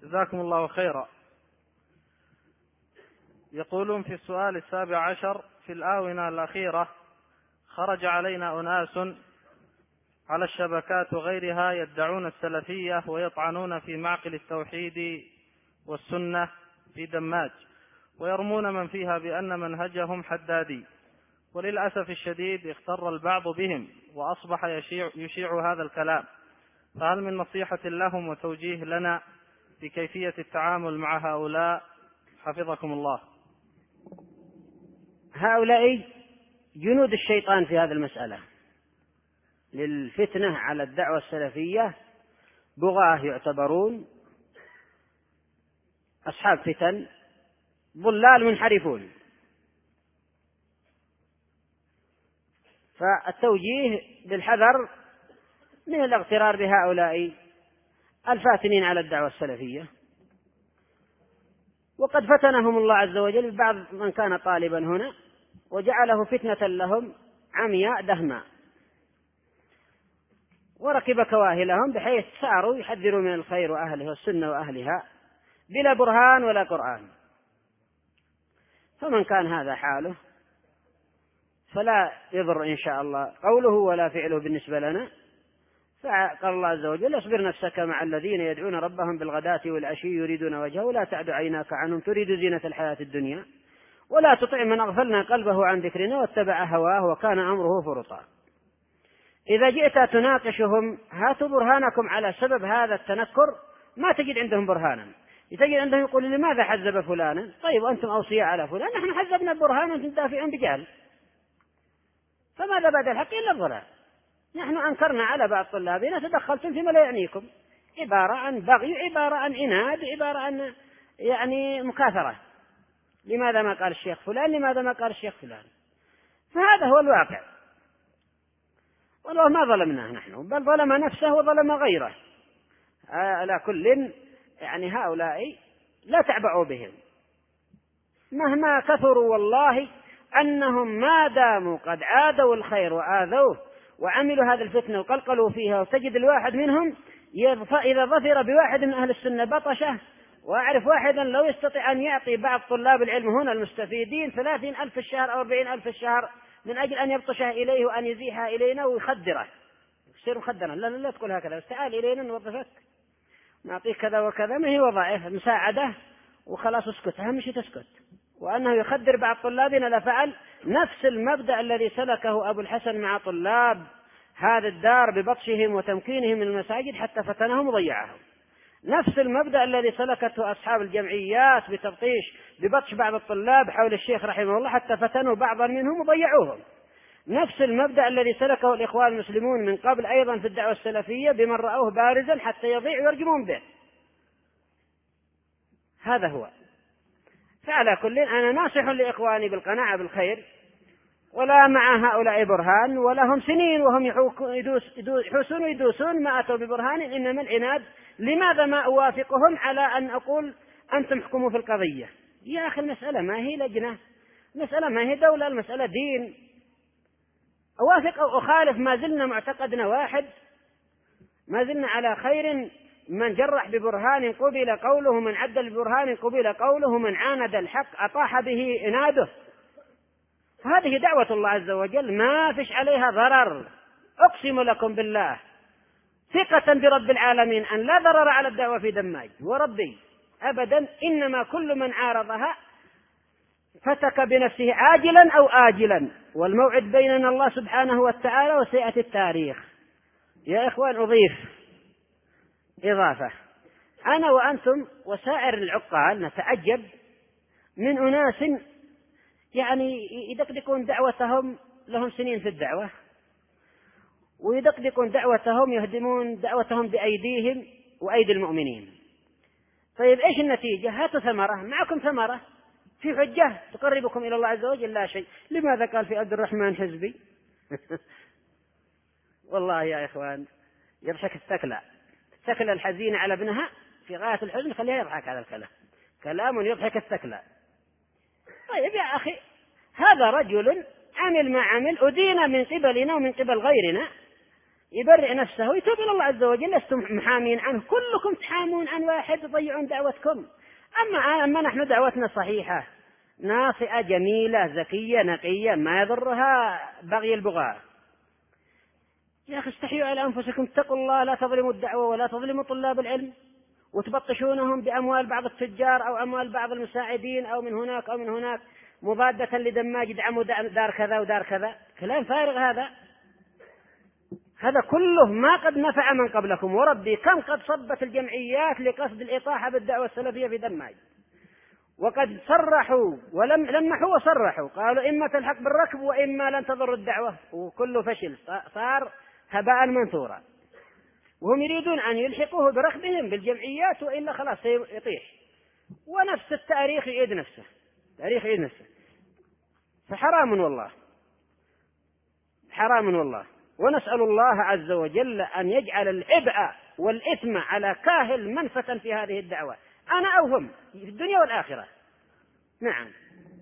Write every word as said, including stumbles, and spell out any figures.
جزاكم الله خيرا. يقولون في السؤال السابع عشر: في الآونة الأخيرة خرج علينا أناس على الشبكات وغيرها يدعون السلفية ويطعنون في معقل التوحيد والسنة في دماج، ويرمون من فيها بأن منهجهم حدادي، وللأسف الشديد اغتر البعض بهم وأصبح يشيع, يشيع هذا الكلام، فهل من نصيحة لهم وتوجيه لنا في كيفية التعامل مع هؤلاء حفظكم الله؟ هؤلاء جنود الشيطان في هذه المسألة للفتنة على الدعوة السلفية، بغاة يعتبرون أصحاب فتن، ضلال منحرفون. فالتوجيه بالحذر من الاغترار بهؤلاء الفاتنين على الدعوة السلفية. وقد فتنهم الله عز وجل ببعض من كان طالبا هنا وجعله فتنة لهم عمياء دهماء، وركب كواهلهم بحيث ساروا يحذروا من الخير وأهله والسنة وأهلها بلا برهان ولا قرآن. فمن كان هذا حاله فلا يضر إن شاء الله قوله ولا فعله بالنسبة لنا. فقال الله عز وجل: اصبر نفسك مع الذين يدعون ربهم بالغداة والعشي يريدون وجهه ولا تعد عيناك عنهم تريد زينة الحياة الدنيا ولا تطع من أغفلنا قلبه عن ذكرنا واتبع هواه وكان أمره فرطا. إذا جئت تناقشهم هاتوا برهانكم على سبب هذا التنكر، ما تجد عندهم برهانا. تجد عندهم يقول: لماذا حزب فلانا؟ طيب أنتم أوصياء على فلان، نحن حزبنا برهانا وأنتم دافعون بجهل، فماذا بعد الحق إلا الضلال. نحن أنكرنا على بعض طلابنا تدخلتم فيما لا يعنيكم، عبارة عن بغي، عبارة عن عناد، عبارة عن يعني مكاثرة. لماذا ما قال الشيخ فلان؟ لماذا ما قال الشيخ فلان؟ فهذا هو الواقع. والله ما ظلمناه نحن، بل ظلم نفسه وظلم غيره. على كل يعني هؤلاء لا تعبأوا بهم مهما كثروا، والله أنهم ما داموا قد عادوا الخير وآذوه وعملوا هذا الفتنة وقلقلوا فيها، وتجد الواحد منهم إذا ظفر بواحد من أهل السنة بطشه. وأعرف واحدا لو يستطيع أن يعطي بعض طلاب العلم هنا المستفيدين ثلاثين ألف في الشهر أو أربعين ألف في الشهر من أجل أن يبطشه إليه وأن يزيحه إلينا ويخدره، يصير مخدرا. لا لا, لا تقول هكذا، تعال إلينا نوظفك، نعطيك كذا وكذا، ما هي وظائف مساعدة وخلاص اسكت، أهم شيء تسكت. وأنه يخدر بعض طلابنا لفعل نفس المبدأ الذي سلكه أبو الحسن مع طلاب هذا الدار ببطشهم وتمكينهم من المساجد حتى فتنهم وضيعهم، نفس المبدأ الذي سلكته أصحاب الجمعيات بتبطيش ببطش بعض الطلاب حول الشيخ رحمه الله حتى فتنوا بعضا منهم وضيعوهم، نفس المبدأ الذي سلكه الإخوان المسلمون من قبل أيضا في الدعوة السلفية بمن رأوه بارزا حتى يضيع ويرجمون به. هذا هو. فعلى كل أنا ناصح لإخواني بالقناعة بالخير، ولا مع هؤلاء برهان، ولهم سنين وهم يحوسون ويدوسون ما أتوا ببرهان، إنما العناد. لماذا ما أوافقهم على أن أقول أنتم احكموا في القضية؟ يا أخي المسألة ما هي لجنة، المسألة ما هي دولة، المسألة دين. أوافق أو أخالف ما زلنا معتقدنا واحد، ما زلنا على خير. من جرح ببرهان قبل قوله، من عدل ببرهان قبل قوله، من عاند الحق أطاح به إناده. فهذه دعوة الله عز وجل ما فيش عليها ضرر، أقسم لكم بالله ثقة برب العالمين أن لا ضرر على الدعوة في دماج وربي أبدا. إنما كل من عارضها فتك بنفسه عاجلا أو آجلا، والموعد بيننا الله سبحانه وتعالى وسيأتي التاريخ. يا إخوان أضيف إضافة، أنا وأنتم وسائر العقال نتعجب من أناس يعني يدقدقون دعوتهم، لهم سنين في الدعوة، ويدقدقون دعوتهم، يهدمون دعوتهم بأيديهم وأيدي المؤمنين. طيب إيش النتيجة؟ هاتوا ثمرة، معكم ثمرة في حجة تقربكم إلى الله عز وجل؟ لا شيء. لماذا قال في عبد الرحمن حزبي؟ والله يا إخوان يضحك الثكلى، الثكلى الحزينة على ابنها في غاية الحزن، خليها يضحك هذا الكلام، كلام يضحك الثكلى. طيب يا أخي هذا رجل عمل ما عمل، أدين من قبلنا ومن قبل غيرنا يبرئ نفسه ويتوب إلى الله عز وجل. لستم محامين عنه، كلكم تحامون عن واحد تضيعون دعوتكم. أما أما نحن دعوتنا صحيحة ناصئة جميلة ذكية نقية ما يضرها بغي البغاء. يا أخي استحيوا على أنفسكم، اتقوا الله، لا تظلموا الدعوة ولا تظلموا طلاب العلم وتبطشونهم بأموال بعض التجار أو أموال بعض المساعدين أو من هناك أو من هناك مضادة لدماج يدعموا دار كذا ودار كذا. كلام فارغ هذا. هذا كله ما قد نفع من قبلكم، وربي كم قد صبت الجمعيات لقصد الإطاحة بالدعوة السلفية في دماج، وقد صرحوا ولم لمحوا وصرحوا قالوا إما تلحق بالركب وإما لن تضر الدعوة، وكله فشل صار هباء منثورا. وهم يريدون أن يلحقوه بركبهم بالجمعيات وإلا خلاص سيطيح، ونفس التاريخ يعيد نفسه، تاريخ يعيد نفسه. فحرام والله، حرام والله. ونسأل الله عز وجل أن يجعل العبء والإثم على كاهل منفة في هذه الدعوة، أنا أو هم في الدنيا والآخرة. نعم.